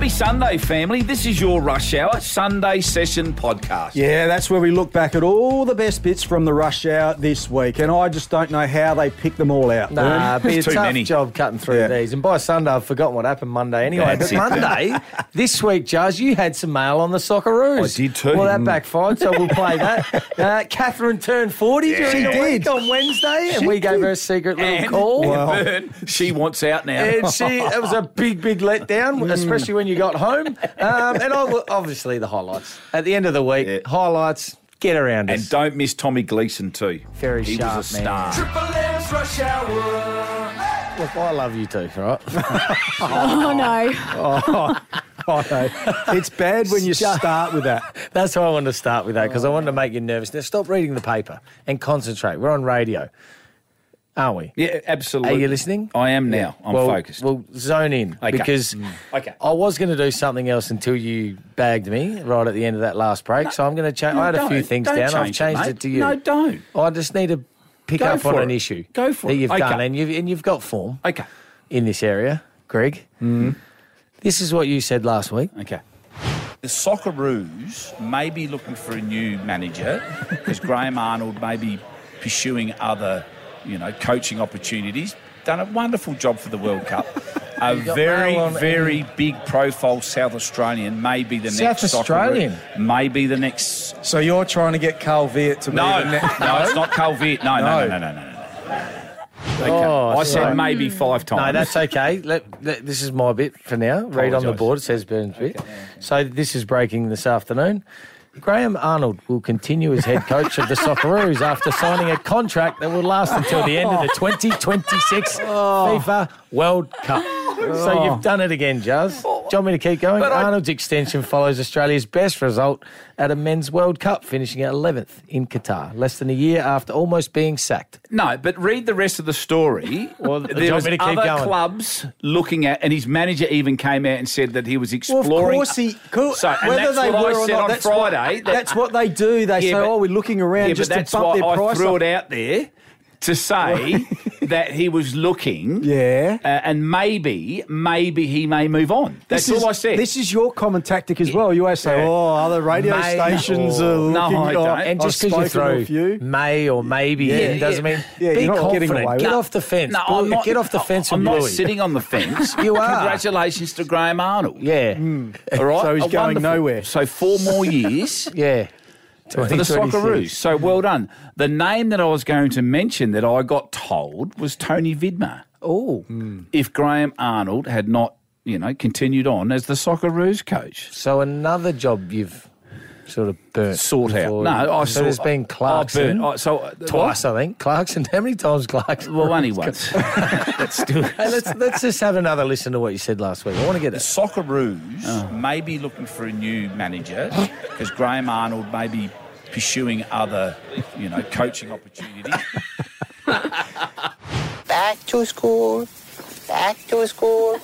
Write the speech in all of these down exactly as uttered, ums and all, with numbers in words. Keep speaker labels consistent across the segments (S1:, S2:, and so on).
S1: Happy Sunday, family. This is your Rush Hour Sunday Session podcast.
S2: Yeah, that's where we look back at all the best bits from the Rush Hour this week, and I just don't know how they pick them all out.
S3: Nah, it'd be a
S1: too
S3: tough
S1: many.
S3: job cutting through
S2: Yeah.
S3: these. And by Sunday, I've forgotten what happened Monday anyway.
S1: That's
S3: but
S1: it.
S3: Monday, this week, Jazz, you had some mail on the Socceroos.
S1: I did too.
S3: Well, that backfired, so we'll play that. Uh, Catherine turned forty during
S2: She
S3: the
S2: did.
S3: week on Wednesday, and we gave her a secret little
S1: And
S3: call.
S1: Burn, she wants out now.
S3: And she, it was a big, big letdown, especially when you got home. Um, and I, obviously the highlights. At the end of the week,
S1: Yeah.
S3: highlights, get around us.
S1: And don't miss Tommy Gleeson too.
S3: Very
S1: he
S3: sharp
S1: was a
S3: man.
S1: star.
S4: Triple M's Rush Hour.
S3: Look, I love you too, right?
S5: Oh, no.
S2: Oh, no. It's bad when you start with that.
S3: That's why I wanted to start with that, because I wanted to make you nervous. Now, stop reading the paper and concentrate. We're on radio, aren't we?
S1: Yeah, absolutely.
S3: Are you listening?
S1: I am now. I'm
S3: well,
S1: focused.
S3: Well, zone in,
S1: Okay.
S3: because
S1: Okay.
S3: I was going to do something else until you bagged me right at the end of that last break. so I'm going to change. I had a few
S1: Don't-
S3: things
S1: don't
S3: down. I've
S1: change
S3: changed
S1: mate.
S3: it to you.
S1: No, don't.
S3: I just need to pick
S1: Go
S3: up
S1: for
S3: on
S1: it.
S3: an issue.
S1: Go for
S3: that
S1: it.
S3: you've
S1: Okay.
S3: done, and you've and you've got form
S1: Okay.
S3: in this area, Greg. Mm. This is what you said last week.
S1: Okay. The Socceroos may be looking for a new manager because Graham Arnold may be pursuing other, you know, coaching opportunities. Done a wonderful job for the World Cup. A
S3: got
S1: very,
S3: mail on-
S1: very big profile South Australian may be the
S3: South
S1: next
S3: Australian?
S1: Socceroo. May be the next.
S2: So you're trying to get Carl Viet to
S1: No,
S2: be the next...
S1: no, it's not Calvitt. No, no, no, no, no, no. no. Okay.
S3: Oh,
S1: I said
S3: sorry.
S1: maybe five times.
S3: No, that's okay. Let, let- this is my bit for now. Read on the
S1: Apologise.
S3: board. It says Burns' bit. So this is breaking this afternoon. Graham Arnold will continue as head coach of the Socceroos after signing a contract that will last until the end of the twenty twenty-six FIFA World Cup. So you've done it again, Jazz. Do you want me to keep going?
S1: But I-
S3: Arnold's extension follows Australia's best result at a men's World Cup, finishing at eleventh in Qatar, less than a year after almost being sacked.
S1: No, but read the rest of the story.
S3: Well, do you
S1: there
S3: want
S1: was
S3: me to keep
S1: other
S3: going?
S1: clubs looking at, and his manager even came out and said that he was
S2: Well,
S1: exploring.
S2: of course he... Cool.
S1: So, and
S2: whether
S1: that's
S2: they
S1: what
S2: were
S1: I
S2: or
S1: said
S2: not,
S1: on
S2: that's
S1: Friday.
S2: What, that's what they do. They
S1: Yeah,
S2: say,
S1: but-
S2: oh, we're looking around
S1: yeah,
S2: just
S1: but
S2: to
S1: that's
S2: bump
S1: why
S2: their
S1: I
S2: price
S1: threw
S2: up.
S1: it out there to say that he was looking.
S2: Yeah.
S1: Uh, and maybe, maybe he may move on. That's
S2: This is-
S1: all I said.
S2: This is your common tactic as well. You always say,
S1: Yeah.
S2: oh, other radio
S3: May-
S2: stations are looking...
S1: No, I
S2: oh,
S1: don't.
S3: And just
S2: I've
S3: because you
S2: spoken to a
S3: throw
S2: few.
S3: may or maybe
S2: Yeah,
S3: in doesn't
S1: yeah.
S3: mean
S2: Yeah,
S3: be
S2: you're not getting
S3: confident.
S2: away with
S3: Get
S2: it.
S3: off the fence.
S1: No,
S3: Bluey.
S1: I'm not,
S3: Get off the fence
S1: I'm
S3: with
S1: not
S3: Bluey.
S1: sitting on the fence.
S3: You are.
S1: Congratulations to Graham Arnold.
S3: Yeah,
S1: All right.
S2: So he's
S1: A
S2: going
S1: wonderful-
S2: nowhere.
S1: So four more years.
S3: yeah.
S1: For the Socceroos. So well done. The name that I was going to mention that I got told was Tony Vidmar.
S3: Oh,
S1: If Graham Arnold had not, you know, continued on as the Socceroos coach.
S3: so another job you've sort of burnt.
S1: Sort out.
S3: before.
S1: No, I
S3: so
S1: saw.
S3: there's been Clarkson
S1: I burnt, I, so uh,
S3: twice, I think. Clarkson. How many times Clarkson?
S1: Well, only once. That's still.
S3: Hey, let's let's just have another listen to what you said last week. I want to get
S1: The
S3: it.
S1: Socceroos may be looking for a new manager because Graham Arnold may be pursuing other, you know, coaching opportunities.
S6: Back to school. Back to school.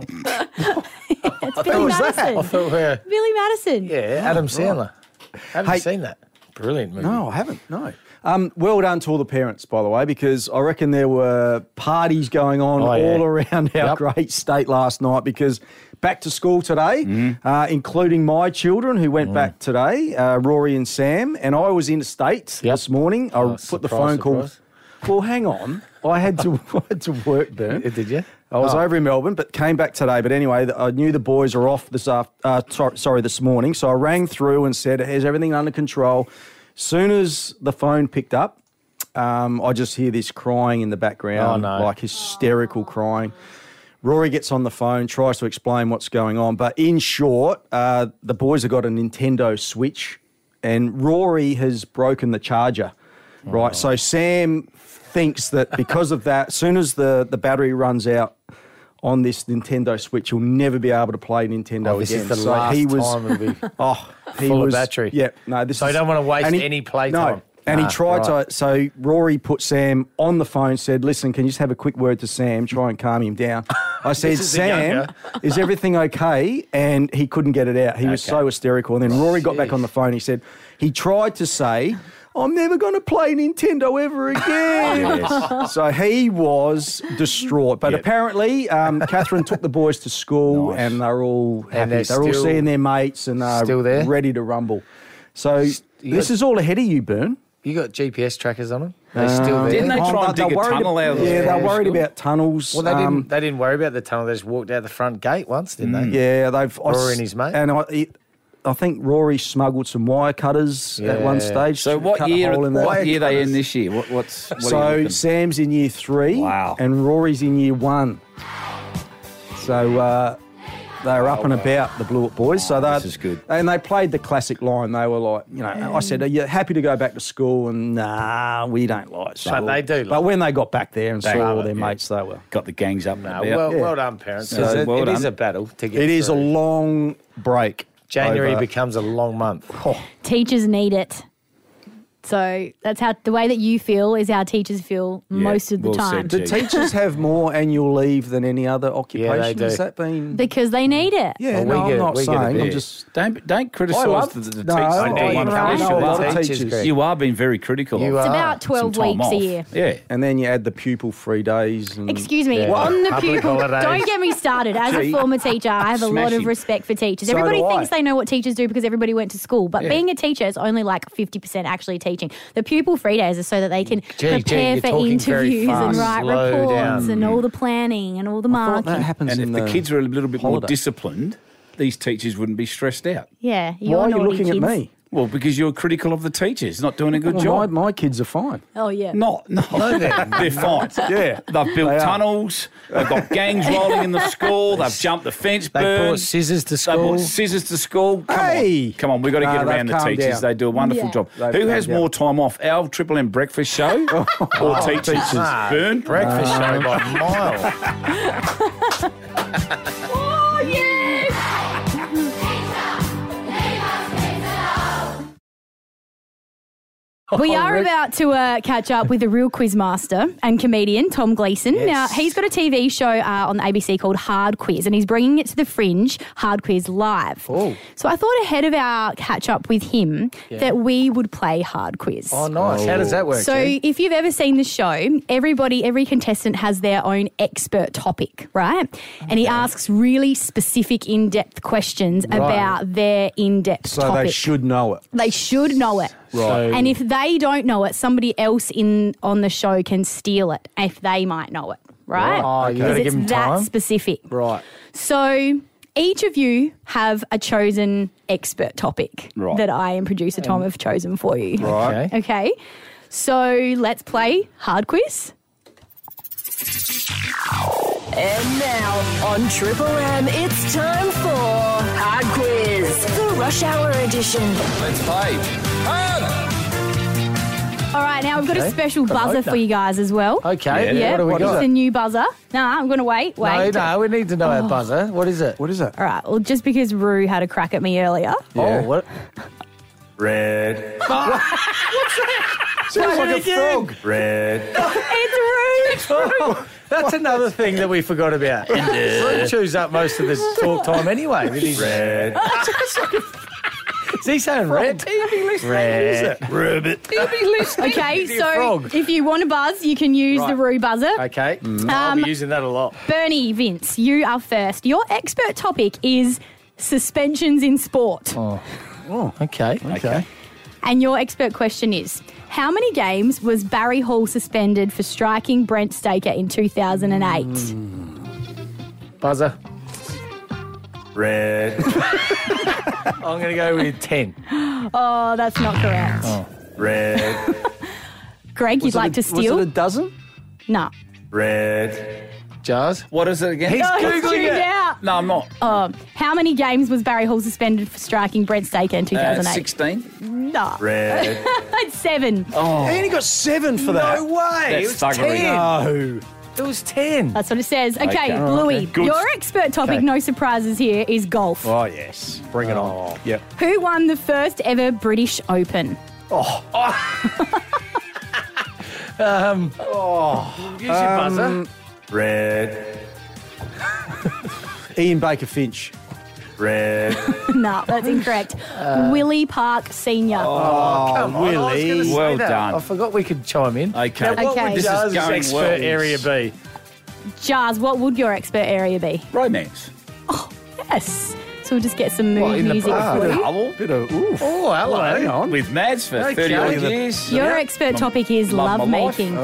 S5: It's Billy
S3: was that?
S5: Madison.
S3: I thought we were.
S5: Billy Madison.
S3: Yeah, Adam Sandler. Haven't
S2: Hey-
S3: seen that. Brilliant movie.
S2: No, I haven't. No. Um, well done to all the parents, by the way, because I reckon there were parties going on
S3: Oh, yeah.
S2: all around our
S3: Yep.
S2: great state last night because back to school today, uh, including my children who went back today, uh, Rory and Sam, and I was in state
S3: Yep.
S2: this morning. I
S3: Oh,
S2: put the
S3: surprise,
S2: phone call.
S3: surprise.
S2: Well, hang on. I had to I had to work, Bern.
S3: Did you?
S2: I was
S3: Oh.
S2: over in Melbourne, but came back today. But anyway, th- I knew the boys are off this after, uh, tor- sorry, this morning. So I rang through and said, "Is everything under control?" Soon as the phone picked up, um, I just hear this crying in the background,
S3: Oh, no.
S2: like hysterical crying. Rory gets on the phone, tries to explain what's going on, but in short, uh, the boys have got a Nintendo Switch, and Rory has broken the charger. Right, so Sam thinks that because of that, as soon as the, the battery runs out on this Nintendo Switch, he'll never be able to play Nintendo
S3: Oh, this
S2: again.
S3: is the
S2: so
S3: last
S2: he was,
S3: time it'll be
S2: oh, he
S3: full of
S2: was,
S3: battery.
S2: Yeah, no, this
S3: So
S2: is,
S3: you don't want to waste
S2: and he-
S3: any play
S2: no,
S3: time.
S2: and
S3: Nah,
S2: he tried
S3: right.
S2: to. So Rory put Sam on the phone, said, "Listen, can you just have a quick word to Sam, try and calm him down?" I said,
S3: is the
S2: "Sam,
S3: younger.
S2: is everything okay?" And he couldn't get it out. He was
S3: Okay.
S2: so hysterical. And then Rory got back on the phone. He said he tried to say, I'm never going to play Nintendo ever again. So he was distraught. But
S1: Yep.
S2: apparently, um, Catherine took the boys to school
S1: Nice.
S2: and they're all happy.
S3: And
S2: They're,
S3: they're
S2: all
S3: still-
S2: seeing their mates and are
S3: still there?
S2: ready to rumble. So
S3: You
S2: this
S3: got-
S2: is all ahead of you, Bern.
S3: You got G P S trackers on them? They still there?
S1: Didn't they
S2: Oh,
S1: try and
S2: they're
S1: dig a
S2: worried
S1: tunnel
S2: ab-
S1: out of the
S2: Yeah, they're
S1: primary
S2: worried
S1: school?
S2: about tunnels.
S3: Well, they
S2: um,
S3: didn't. They didn't worry about the tunnel. They just walked out the front gate once, didn't they?
S2: Yeah, they've I
S3: Rory
S2: s-
S3: and his mate?
S2: and I, it, I think Rory smuggled some wire cutters at one
S3: Yeah.
S2: stage.
S1: So what
S2: cut a
S1: year?
S2: hole in
S1: What
S2: that.
S1: year they in this year? What, what's what are you
S2: So
S1: looking?
S2: Sam's in year three.
S1: Wow.
S2: And Rory's in year one. So uh, they're up and about, the Blewett boys. So they
S1: this is good.
S2: And they played the classic line. They were like, you know, I said, are you happy to go back to school? And nah, we don't like school.
S3: But they do like
S2: But when they got back there and
S1: They
S2: saw all
S1: love
S2: their
S1: it, yeah.
S2: mates, they were.
S1: Got the gangs up and
S3: No,
S1: about.
S3: well,
S2: Yeah.
S3: well done, parents.
S1: So,
S3: It's a-
S1: well
S3: it is
S1: done.
S3: a battle to get
S2: It is a
S3: through.
S2: long break.
S3: January
S2: over-
S3: becomes a long month.
S5: Teachers need it. So that's how the way that you feel is how teachers feel most of the
S1: well
S5: time.
S1: said,
S2: Do
S1: Gee.
S2: teachers have more annual leave than any other occupation?
S3: do.
S2: Has that been?
S5: Because they need it.
S2: Yeah,
S3: Well, we
S2: no,
S3: get
S2: I'm
S3: it-
S2: not
S3: we get it
S2: saying. I'm
S3: there.
S2: just.
S1: Don't don't
S2: I
S1: criticise
S2: love-
S1: the, the
S2: no,
S1: teachers.
S2: I
S1: for
S3: know you
S1: one
S3: can't.
S1: position.
S2: I know a lot of
S3: Teachers,
S2: teachers.
S3: Greg.
S1: You are being very critical.
S3: You
S1: of
S5: It's
S3: are.
S5: about twelve
S1: some time
S5: weeks a
S1: off.
S5: year.
S1: Yeah.
S2: And then you add the pupil free days. And
S5: Excuse me,
S3: Yeah.
S5: on the
S3: Public
S5: pupil.
S3: holidays.
S5: Don't get me started. As a
S2: Gee.
S5: former teacher, I have a lot of
S1: Smashing.
S5: respect for teachers.
S2: So
S5: Everybody
S2: do I.
S5: thinks they know what teachers do because everybody went to school, but
S1: Yeah.
S5: being a teacher is only like fifty percent actually teaching. The pupil free days are so that they can
S3: Gee,
S5: prepare
S3: Gee, you're
S5: for
S3: talking very
S5: interviews and
S3: fast.
S5: write
S3: Slow
S5: reports
S3: down.
S5: and all the planning and all the
S2: I thought
S5: marking.
S2: that happens
S1: And if
S2: in
S1: the
S2: the
S1: kids are a little bit more
S2: holiday.
S1: disciplined, these teachers wouldn't be stressed out.
S5: Yeah,
S2: Why
S5: you're
S2: are you
S5: naughty
S2: looking
S5: kids.
S2: at me?
S1: Well, because you're critical of the teachers not doing a good
S2: Well,
S1: job.
S2: my, my kids are fine.
S5: Oh yeah.
S1: Not, no, they're, they're fine.
S2: Yeah.
S1: They've built
S2: They are.
S1: tunnels. They've got gangs rolling in the school. They've jumped the fence.
S3: They
S1: burned.
S3: brought scissors to
S1: They
S3: school.
S1: brought scissors to school. Come
S2: Hey!
S1: on, come on. We've got to
S2: Nah,
S1: get
S2: they've
S1: around the
S2: calmed
S1: teachers.
S2: down.
S1: They do a wonderful
S5: Yeah.
S1: job.
S2: They've
S1: Who
S2: calmed
S1: has
S2: down.
S1: more time off, our Triple M breakfast show or teachers?
S3: Ah,
S1: Burn.
S3: breakfast show by a mile.
S5: Oh yes. We are
S3: Rick.
S5: about to uh, catch up with the real quiz master and comedian, Tom Gleeson.
S3: Yes.
S5: Now, he's got a T V show uh, on the A B C called Hard Quiz, and he's bringing it to the Fringe, Hard Quiz Live.
S3: Oh.
S5: So I thought ahead of our catch up with him that we would play Hard Quiz.
S3: Oh, nice. How does that work?
S5: So
S3: G?
S5: if you've ever seen the show, everybody, every contestant has their own expert topic, right? And he asks really specific, in-depth questions about their in-depth
S2: So
S5: topic.
S2: they should know it.
S5: They should know it.
S3: Right.
S5: And if they don't know it, somebody else in on the show can steal it if they might know it, right?
S3: Oh, you
S5: Because
S3: gotta
S5: it's
S3: give 'em
S5: that
S3: time?
S5: specific.
S3: Right.
S5: So each of you have a chosen expert topic
S1: Right.
S5: that I and producer Tom have chosen for you.
S3: Okay.
S5: Okay. So let's play Hard Quiz.
S7: And now on Triple M, it's time for Hard Quiz, the Rush Hour edition.
S1: Let's play.
S5: All right, now we've got a
S3: Okay.
S5: special
S3: Got an
S5: buzzer
S3: opener.
S5: for you guys as well.
S3: Okay.
S5: Yeah,
S3: What do we
S5: it's
S3: got?
S5: a new buzzer. Nah, I'm going to wait. Wait.
S3: No, no, we need to know our buzzer. What is it?
S2: What is that?
S5: All right, well, just because Rue had a crack at me earlier.
S3: Oh, what?
S1: Red.
S2: Sounds like a frog.
S1: Red.
S5: It's Rue.
S3: That's another thing that we forgot about. Rue chews up most of the talk time anyway. With his
S1: Red.
S3: Is he saying red? Red.
S1: Ribbit.
S5: Okay,
S3: Dear
S5: so
S3: frog.
S5: if you want to buzz, you can use the
S3: Right.
S5: Rue buzzer.
S3: Okay. I'll
S5: Um,
S3: be using that a lot.
S5: Bernie, Vince, you are first. Your expert topic is suspensions in sport.
S3: Oh, okay. Okay.
S5: And your expert question is, how many games was Barry Hall suspended for striking Brent Staker in two thousand eight?
S3: Buzzer.
S1: Red.
S3: I'm going to go with ten.
S5: Oh, that's not correct.
S1: Red.
S5: Greg, you'd
S2: Was it
S5: like
S2: a-
S5: to steal?
S2: Was it a dozen?
S5: No.
S1: Red.
S3: Jars.
S1: What is it again?
S3: He's
S5: Oh, he's
S3: Googling
S5: tuned
S3: it.
S5: out.
S1: No, I'm not.
S5: Um, how many games was Barry Hall suspended for striking Brent Staker in two
S1: Uh,
S5: thousand eight?
S1: sixteen.
S5: No.
S1: Red.
S5: It's seven.
S1: Oh,
S2: He only got seven for that.
S3: No way.
S1: That's
S3: it was
S1: thuggery.
S3: ten.
S2: No.
S3: It was ten.
S5: That's what it says. Okay,
S1: Okay.
S5: Bluey,
S1: Good.
S5: your expert topic,
S3: Okay.
S5: no surprises here, is golf.
S2: Oh, yes. Bring it on. Yep.
S5: Who won the first ever British Open?
S3: Use your buzzer.
S1: Red.
S2: Ian Baker Finch.
S3: Red.
S5: No, that's incorrect. Willie Park Senior.
S3: Oh, come on. I was
S2: Willie.
S3: gonna say
S1: Well
S3: that.
S1: done.
S3: I forgot we could chime in.
S1: Okay.
S3: Now, what
S5: Okay.
S3: would
S5: This
S1: is
S3: Jarz's
S1: going
S3: expert
S1: well.
S3: area be?
S5: Jars, what would your expert area be?
S1: Romance.
S5: Yes. So we'll just get some mood
S3: What, in the
S5: music
S3: bar?
S5: for you.
S1: Double.
S2: Bit of oof.
S3: Oh, hello.
S2: Hang on.
S1: With Mads for
S3: Okay.
S1: thirty odd
S3: Look at the-
S1: years.
S5: Your expert topic is
S1: Love
S5: love
S1: my life.
S5: making.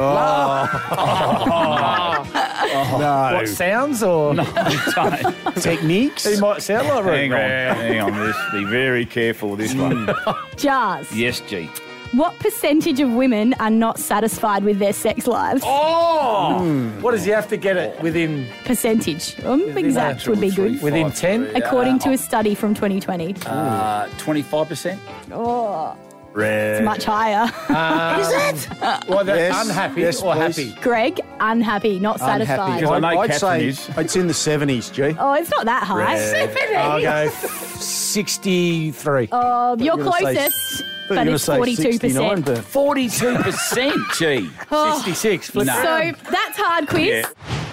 S2: No.
S3: What, sounds or
S2: Techniques?
S3: he might sound like
S1: Hang on,
S3: Red.
S1: hang on. This, be very careful with this one.
S5: Jars.
S1: Yes, G.
S5: What percentage of women are not satisfied with their sex lives?
S1: Oh!
S3: What does he have to get it within
S5: Percentage. Um, exact would be good.
S3: within ten?
S5: According to a study from twenty twenty.
S1: Uh, twenty-five percent.
S5: Oh,
S3: Red.
S5: it's much higher.
S3: Is it? Well, they're
S2: Yes.
S3: unhappy
S2: Yes,
S3: or
S2: please.
S3: happy?
S5: Greg, unhappy, not satisfied.
S2: Unhappy.
S1: Because I know
S2: I'd
S1: Catherine
S2: say
S1: is.
S2: it's in the seventies, G.
S5: Oh, it's not that high.
S3: I'll go sixty-three.
S5: Um, you're
S2: gonna say-
S5: closest,
S2: I thought you
S5: but
S2: were
S5: it's
S2: gonna say
S5: forty-two
S2: sixty-nine,
S5: percent.
S2: but
S1: forty-two percent, G.
S3: sixty-six. Flip
S1: No.
S3: it.
S5: So that's hard quiz.
S1: Yeah.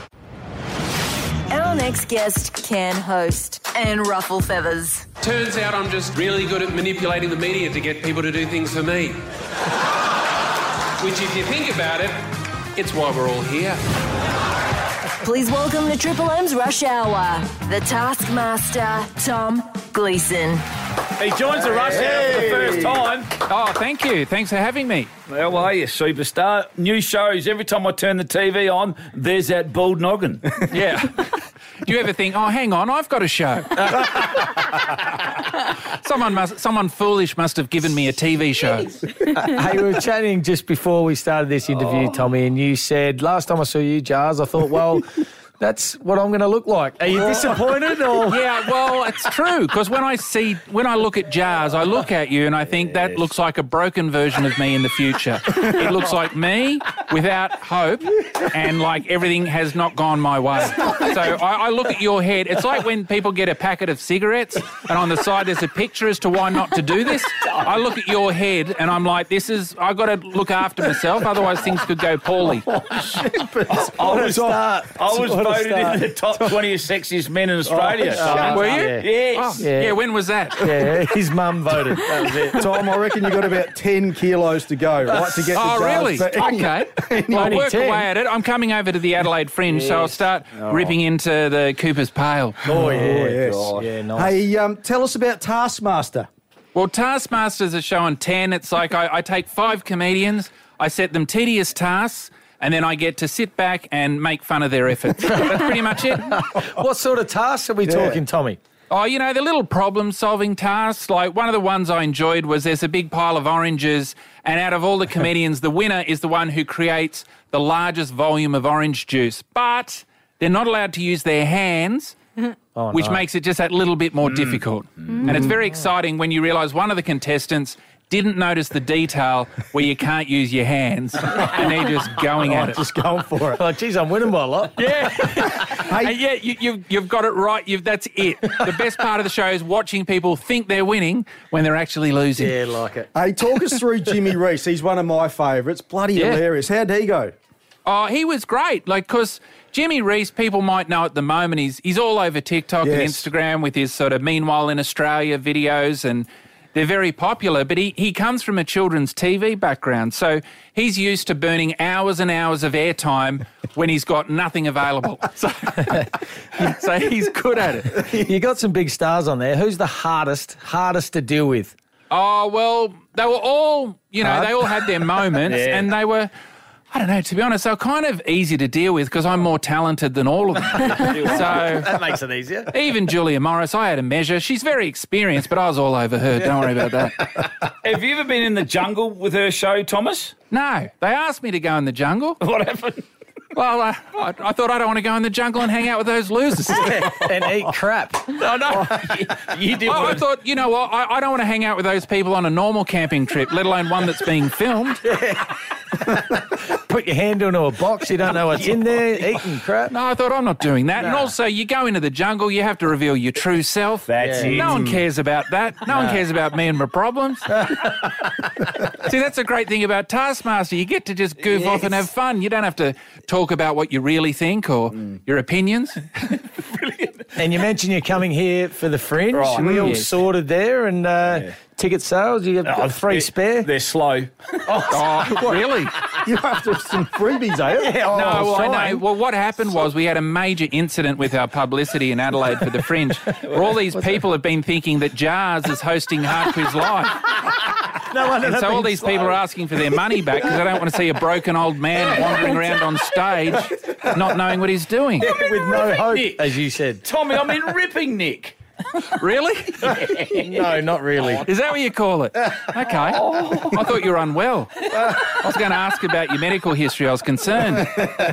S7: Our next guest can host and ruffle feathers.
S8: Turns out I'm just really good at manipulating the media to get people to do things for me. Which, if you think about it, it's why we're all here.
S7: Please welcome to Triple M's Rush Hour, the Taskmaster, Tom Gleeson.
S1: He joins the rush hour for the first time.
S9: Oh, thank you. Thanks for having me.
S1: How are you, superstar? New shows. Every time I turn the T V on, there's that bald noggin.
S9: Yeah. Do you ever think, oh, hang on, I've got a show? someone must, someone foolish must have given me a T V show.
S3: Hey, we were chatting just before we started this interview,
S1: Oh.
S3: Tommy, and you said, last time I saw you, Jars, I thought, well, that's what I'm going to look like. Are you disappointed or?
S9: Yeah, well, it's true, because when I see, when I look at Jars, I look at you and I think that looks like a broken version of me in the future. It looks like me without hope and like everything has not gone my way. So I, I look at your head. It's like when people get a packet of cigarettes and on the side there's a picture as to why not to do this. I look at your head and I'm like, this is, I've got to look after myself, otherwise things could go poorly.
S1: I was, I was
S3: What a
S1: voted
S3: start.
S1: in the top twenty of sexiest men in Australia.
S3: Oh,
S1: so-
S9: Were you?
S3: Yeah.
S1: Yes.
S9: Oh, yeah. When was that?
S3: Yeah, his mum voted. That was it.
S2: Tom, I reckon you've got about ten kilos to go, right, to get
S9: Oh,
S2: the jars.
S9: really?
S2: But anyway-
S9: Okay. Well, I'll
S3: Only
S9: work
S3: ten.
S9: away at it. I'm coming over to the Adelaide Fringe, so I'll start ripping into the Cooper's Pale.
S3: Oh, yeah.
S2: Oh, yes.
S3: God. Yeah, nice.
S2: Hey, um, tell us about Taskmaster.
S9: Well, Taskmaster's a show on ten. It's like I, I take five comedians, I set them tedious tasks, and then I get to sit back and make fun of their efforts. That's pretty much it.
S3: What sort of tasks are we talking, Tommy?
S9: Oh, you know, the little problem-solving tasks. Like one of the ones I enjoyed was there's a big pile of oranges, and out of all the comedians, the winner is the one who creates the largest volume of orange juice. But they're not allowed to use their hands,
S3: Oh,
S9: which
S3: no.
S9: makes it just that little bit more difficult. And it's very exciting when you realise one of the contestants didn't notice the detail where you can't use your hands, and they're just going at it.
S2: Just going for it.
S3: Oh, geez, I'm winning by a lot.
S9: Yeah, and yeah, you, you've you've got it right. You've that's it. The best part of the show is watching people think they're winning when they're actually losing.
S3: Yeah, like it.
S2: Hey, talk us through Jimmy Reese. He's one of my favourites. Bloody
S9: Yeah.
S2: hilarious. How'd he go?
S9: Oh, he was great. Like, because Jimmy Reese, people might know at the moment, he's he's all over TikTok and
S2: Yes.
S9: Instagram with his sort of Meanwhile in Australia videos, and they're very popular. But he, he comes from a children's T V background, so he's used to burning hours and hours of airtime when he's got nothing available. So, so he's good at it.
S3: You got some big stars on there. Who's the hardest, hardest to deal with?
S9: Oh, well, they were all, you know, they all had their moments,
S1: Yeah.
S9: and they were, I don't know, to be honest, they were kind of easy to deal with because I'm more talented than all of them. So
S3: That makes it easier.
S9: even Julia Morris, I had a measure. She's very experienced, but I was all over her. Don't worry about that.
S1: Have you ever been in the jungle with her show, Thomas?
S9: No, they asked me to go in the jungle.
S1: What happened?
S9: Well, uh, I, I thought I don't want to go in the jungle and hang out with those losers.
S3: And eat crap.
S1: No, no. you did
S9: I, I
S1: what?
S9: thought, you know what, I, I don't want to hang out with those people on a normal camping trip, let alone one that's being filmed.
S3: Put your hand into a box, you don't know what's in there, eating crap.
S9: No, I thought I'm not doing that. And also, you go into the jungle, you have to reveal your true self.
S1: That's
S3: Yeah.
S1: it.
S9: No one cares about that. No, one cares about me and my problems. See, that's the great thing about Taskmaster. You get to just goof off and have fun. You don't have to talk about what you really think or your opinions.
S3: And you mentioned you're coming here for the Fringe.
S1: Right.
S3: We all
S1: Yes.
S3: sorted there, and uh,
S1: Yeah.
S3: ticket sales. You got
S1: Oh,
S3: three
S1: they're-
S3: spare.
S1: They're slow.
S9: Oh, really?
S2: You have to have some freebies, eh?
S3: Yeah, oh,
S9: No, well, I
S3: fine.
S9: know. Well, what happened was we had a major incident with our publicity in Adelaide for the Fringe, where all these people have been thinking that Jars is hosting Hard Quiz Live.
S3: No wonder
S9: And
S3: they've
S9: so all
S3: been
S9: these
S3: slow.
S9: people are asking for their money back because they don't want to see a broken old man wandering around on stage not knowing what he's doing.
S3: with no hope,
S1: Nick.
S3: as you said.
S1: Tommy, I mean ripping Nick.
S9: Really?
S3: No, not really.
S9: Is that what you call it? Okay. I thought you were unwell. I was going to ask about your medical history. I was concerned.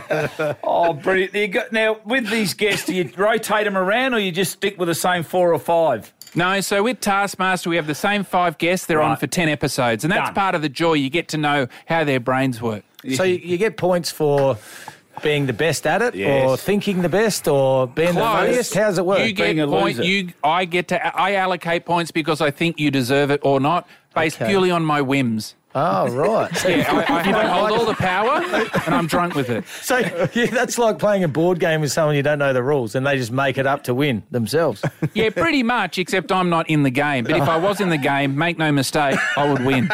S1: Oh, brilliant. You got, now, with these guests, do you rotate them around or you just stick with the same four or five?
S9: No, so with Taskmaster, we have the same five guests. They're on
S1: Right.
S9: for ten episodes. And that's
S1: Done.
S9: part of the joy. You get to know how their brains work.
S3: So you, you get points for being the best at it,
S1: Yes.
S3: or thinking the best, or being the
S9: Close.
S3: funniest. How's it work?
S9: You get
S1: Being a
S9: point.
S1: loser.
S9: You, I get to. I allocate points because I think you deserve it or not, based
S3: Okay.
S9: purely on my whims.
S3: Oh, right. So,
S9: Yeah, I, I, I hold all the power, and I'm drunk with it.
S3: so yeah, that's like playing a board game with someone you don't know the rules, and they just make it up to win themselves.
S9: Yeah, pretty much. Except I'm not in the game. But if I was in the game, make no mistake, I would win.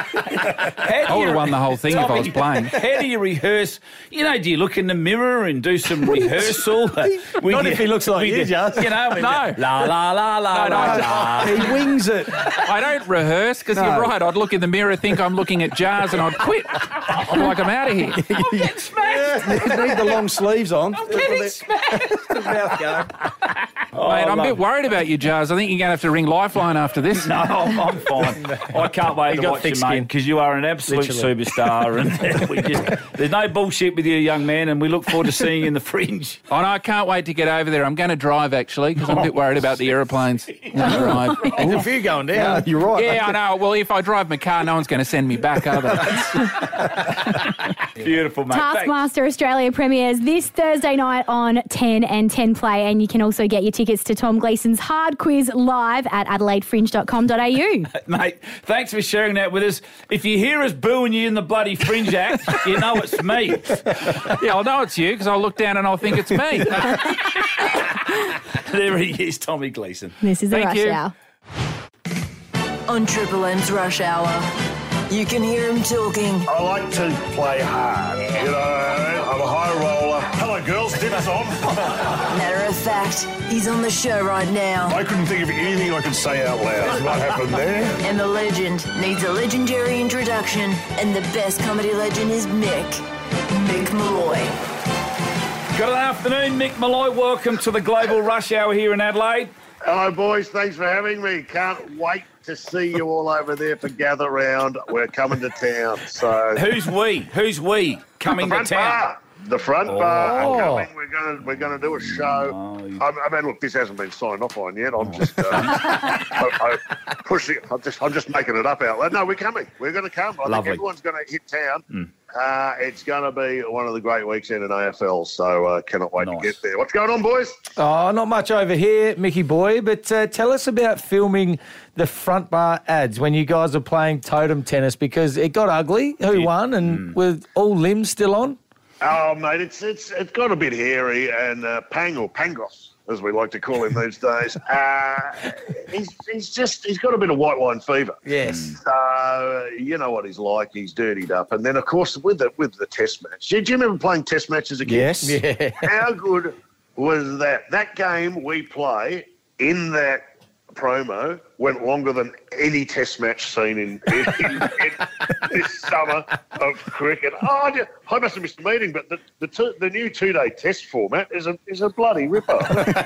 S9: I would have won the whole thing if I was playing.
S1: How do you rehearse? You know, do you look in the mirror and do some rehearsal? We
S3: Not
S1: get-
S3: if he looks like
S1: we
S3: you,
S1: get-
S3: just.
S1: You know, we
S9: No.
S1: get La, la, la, la,
S9: No, no,
S1: la,
S9: I
S1: la.
S2: He wings it.
S9: I don't rehearse because
S2: No.
S9: you're right. I'd look in the mirror, think I'm looking at Jars, and I'd quit. I'm like, I'm out of here.
S1: I'm getting smashed.
S2: You need the long sleeves on.
S1: I'm getting smashed.
S2: Mouth go.
S9: Mate, I'm a bit
S1: love-
S9: worried about you, Jars. I think you're going to have to ring Lifeline after this.
S1: No, I'm, I'm fine. I can't wait
S3: He's
S1: to
S3: got
S1: watch
S3: thick
S1: you, mate,
S3: skin.
S1: because you are an absolute
S3: Literally.
S1: superstar. And we just, there's no bullshit with you, young man, and we look forward to seeing you in the Fringe.
S9: Oh, no, I can't wait to get over there. I'm going to drive, actually, because I'm a bit worried about the aeroplanes. I'm gonna drive.
S3: There's a few going down.
S2: Yeah, you're right.
S9: Yeah, I know. Well, if I drive my car, no one's going to send me back, are they?
S1: Beautiful, mate. Thanks.
S5: Taskmaster Australia premieres this Thursday night on ten and ten Play, and you can also get your tickets to Tom Gleeson's Hard Quiz live at adelaide fringe dot com dot a u.
S1: Mate, thanks for sharing that with us. If you hear us booing you in the bloody Fringe Act, you know it's me.
S9: Yeah, I'll know it's you because I'll look down and I'll think it's me.
S1: There he is, Tommy Gleeson.
S5: This is the
S9: Thank
S5: Rush
S9: you.
S5: Hour.
S7: On Triple M's Rush Hour, you can hear him talking.
S10: I like to play hard. You know, I'm a high roller. Hello, girls. Dinner's on.
S7: Matter of fact, he's on the show right now.
S10: I couldn't think of anything I could say out loud. What happened there?
S7: And the legend needs a legendary introduction, and the best comedy legend is Mick. Mick Malloy.
S1: Good afternoon, Mick Malloy. Welcome to the Global Rush Hour here in Adelaide.
S10: Hello, boys. Thanks for having me. Can't wait to see you all over there for Gather Round. We're coming to town. So
S1: Who's we? Who's we coming
S10: the
S1: to
S10: front
S1: town?
S10: bar. The front bar
S3: Oh.
S10: are coming. We're going to we're going to do a show.
S1: Oh, you-
S10: I, I mean, look, this hasn't been signed off on yet. I'm just uh, I, I pushing. I'm just I'm just making it up out loud. No, we're coming. We're going to come. I
S1: Lovely.
S10: think everyone's going to hit town. Uh, it's going to be one of the great weekends in A F L. So uh, cannot wait
S1: Nice.
S10: to get there. What's going on, boys?
S3: Oh, not much over here, Mickey boy, but uh, tell us about filming the front bar ads when you guys are playing totem tennis, because it got ugly. Who won, and with all limbs still on?
S10: Oh, mate, it's it's it's got a bit hairy, and uh, Pang or Pangos, as we like to call him these days. Uh, he's he's just he's got a bit of white wine fever.
S3: Yes.
S10: So you know what he's like. He's dirtied up, and then of course with the with the test match. Do you remember playing test match as a kid?
S2: Yes.
S3: Yeah.
S10: How good was that? That game we play in that promo went longer than any test match seen in, in, in, in this summer of cricket. Oh, I, just, I must have missed a meeting, but the the, two, the new two-day test format is a is a bloody ripper.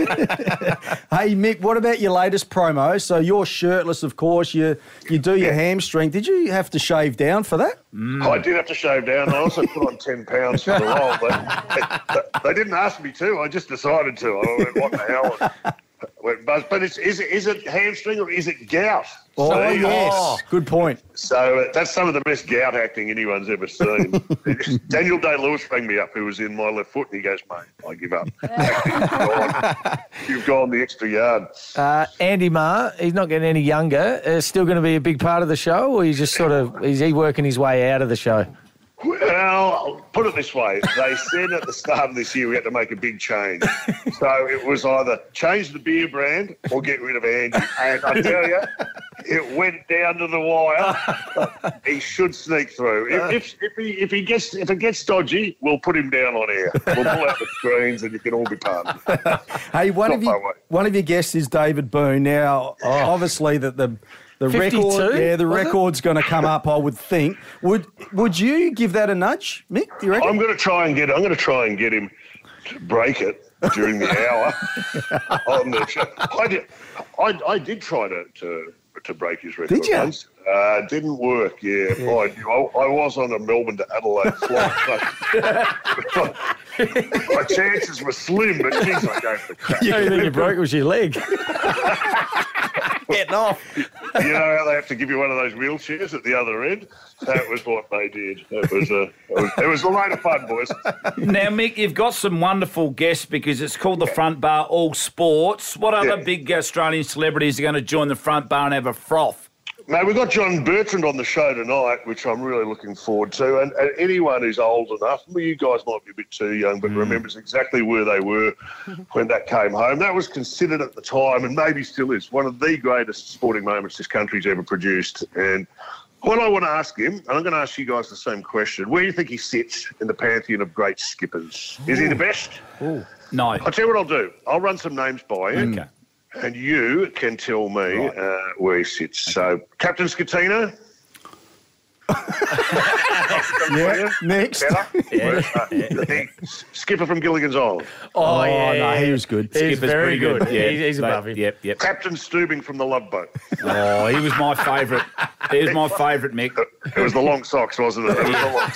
S2: Hey, Mick, what about your latest promo? So you're shirtless, of course. You you do your hamstring. Did you have to shave down for that?
S10: I did have to shave down. I also put on ten pounds for the role. But they, they didn't ask me to. I just decided to. I went, what the hell? But, but it's, is, it, is it hamstring or is it gout?
S2: Oh,
S10: See?
S2: yes. Good point.
S10: So uh, that's some of the best gout acting anyone's ever seen. Daniel Day-Lewis rang me up, who was in my left foot, and he goes, mate, I give up. You've gone, you've gone the extra yard.
S3: Uh, Andy Marr, he's not getting any younger. Uh, still going to be a big part of the show, or he's just sort of is he working his way out of the show?
S10: Well, put it this way. They said at the start of this year we had to make a big change. So it was either change the beer brand or get rid of Andy. And I tell you, it went down to the wire. He should sneak through. If, if, if, he, if, he gets, if it gets dodgy, we'll put him down on air. We'll pull out the screens and you can all be pardoned.
S2: Hey, one
S10: Not
S2: of, you,
S10: my way.
S2: one of your guests is David Boone. Now, obviously, that the... The
S3: fifty-two,
S2: record, yeah, the
S3: was it?
S2: record's going to come up, I would think. Would Would you give that a nudge, Mick? Do you reckon?
S10: I'm going to try and get. I'm going to try and get him to break it during the hour on the show. I did. I, I did try to, to to break his record.
S2: Did you?
S10: Once. Uh, didn't work. Yeah,
S2: Yeah.
S10: I, I, I was on a Melbourne to Adelaide flight. My chances were slim, but geez, I gave it a crack.
S3: The only thing you broke was your leg.
S2: Getting off.
S10: You know how they have to give you one of those wheelchairs at the other end? That was what they did. It was a, it was, it was a load of fun, boys.
S1: Now, Mick, you've got some wonderful guests because it's called the Front Bar All Sports. What other
S10: Yeah.
S1: big Australian celebrities are going to join the Front Bar and have a froth?
S10: Mate, we've got John Bertrand on the show tonight, which I'm really looking forward to. And, and anyone who's old enough, well, you guys might be a bit too young, but remembers exactly where they were when that came home. That was considered at the time, and maybe still is, one of the greatest sporting moments this country's ever produced. And what I want to ask him, and I'm going to ask you guys the same question, where do you think he sits in the pantheon of great skippers? Is he the best?
S1: No.
S10: I'll tell you what I'll do. I'll run some names by you.
S1: Okay.
S10: And you can tell me uh, where he sits. So, Captain Scatino.
S2: Yeah, next.
S10: Yeah. Uh, Skipper from Gilligan's Island.
S3: Oh,
S2: Oh,
S3: yeah,
S2: no,
S3: yeah.
S2: he was good.
S3: He's
S1: Skipper's
S3: very
S1: pretty
S3: good.
S1: good. Yeah,
S3: He's, he's
S1: Mate,
S3: above him.
S1: Yep, yep.
S10: Captain Stubing from The Love Boat.
S1: Oh, he was my favourite. He was my favourite, Mick.
S10: It was the long socks, wasn't it? It was the long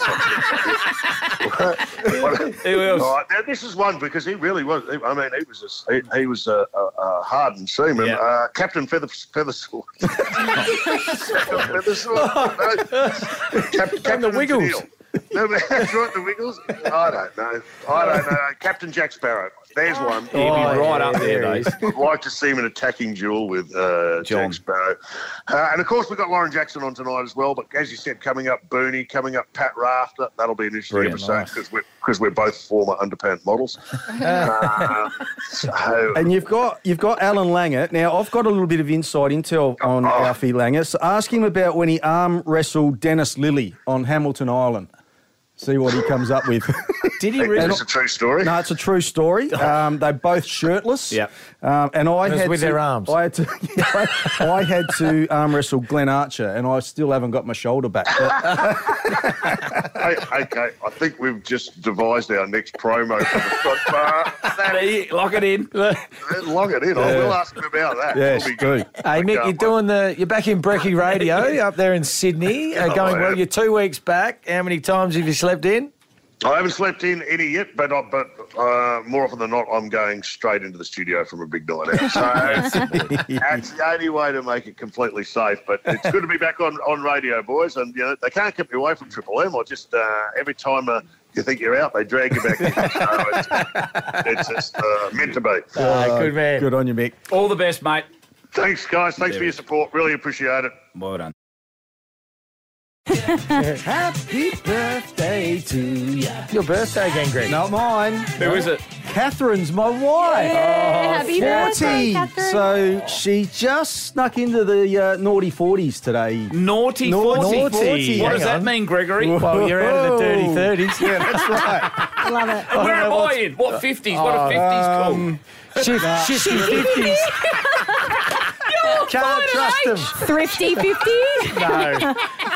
S10: socks.
S1: Who else?
S10: All right, now this is one because he really was. I mean, he was a, he, he was a, a, a hardened seaman.
S1: Yeah.
S10: Uh, Captain Feather Feathersword. Captain Feathersword. No. Cap, Captain
S3: the Wiggles.
S10: Tennille. No, that's right, the Wiggles. I don't know. I don't know. Captain Jack Sparrow. There's one.
S1: He'd be
S3: Oh,
S1: right
S3: yeah,
S1: up there,
S3: there he
S1: Dave.
S10: I'd like to see him in an attacking duel with uh,
S1: John.
S10: Jack Sparrow. Uh, and, of course, we've got Lauren Jackson on tonight as well. But, as you said, coming up Booney, coming up Pat Rafter. That'll be an interesting
S1: Brilliant,
S10: episode because we're, because we're both former underpants models. uh, so,
S2: And you've got you've got Alan Langer. Now, I've got a little bit of inside intel on
S10: Oh.
S2: Alfie Langer. So ask him about when he arm wrestled Dennis Lilly on Hamilton Island. See what he comes up with.
S3: Did he
S10: is
S3: really?
S10: this a true story?
S2: No, it's a true story. Um, they're both shirtless.
S1: Yep.
S2: Um, and I
S3: It was
S2: had
S3: with
S2: to,
S3: their arms.
S2: I had to. I had to arm wrestle Glenn Archer, and I still haven't got my shoulder back. But,
S10: Hey, okay, I think we've just devised our next promo for the front bar.
S1: That, lock it in.
S10: Log it in. I will ask him about that.
S2: yes,
S10: It'll be
S2: do.
S10: good.
S3: Hey, Mick,
S10: I
S3: you're
S10: can't
S3: doing the. You're back in Brecky Radio up there in Sydney. Uh,
S10: Oh,
S3: going
S10: I
S3: well.
S10: am.
S3: You're two weeks back. How many times have you slept in?
S10: I haven't slept in any yet, but I, but uh, more often than not, I'm going straight into the studio from a big night out. So that's the only way to make it completely safe. But it's good to be back on, on radio, boys. And you know they can't keep me away from Triple M. I just uh, every time uh, you think you're out, they drag you back in. So it's, it's just uh, meant to be.
S3: Uh, good man.
S2: Good on you, Mick.
S1: All the best, mate.
S10: Thanks, guys. Thanks for your support. Really appreciate it.
S1: Well done.
S2: Happy birthday to you.
S3: Your birthday again, Greg.
S2: Not mine.
S1: Who is it?
S2: Catherine's my wife.
S5: Happy birthday,
S2: forty.
S5: Catherine.
S2: So she just snuck into the uh, naughty forties today.
S1: Naughty
S2: Naughty
S1: forty.
S2: forty.
S1: What
S3: Hang
S1: does that
S3: on.
S1: mean, Gregory?
S3: Well, you're out of the dirty
S2: Whoa.
S3: thirties.
S2: Yeah, that's right.
S5: Love it.
S1: And where
S3: don't
S1: am
S3: know
S1: I
S3: what's-
S1: in? What fifties? What are fifties
S2: Um,
S1: called?
S3: Shift, shifty fifties. Can't trust them.
S5: Thrifty fifty.
S3: No.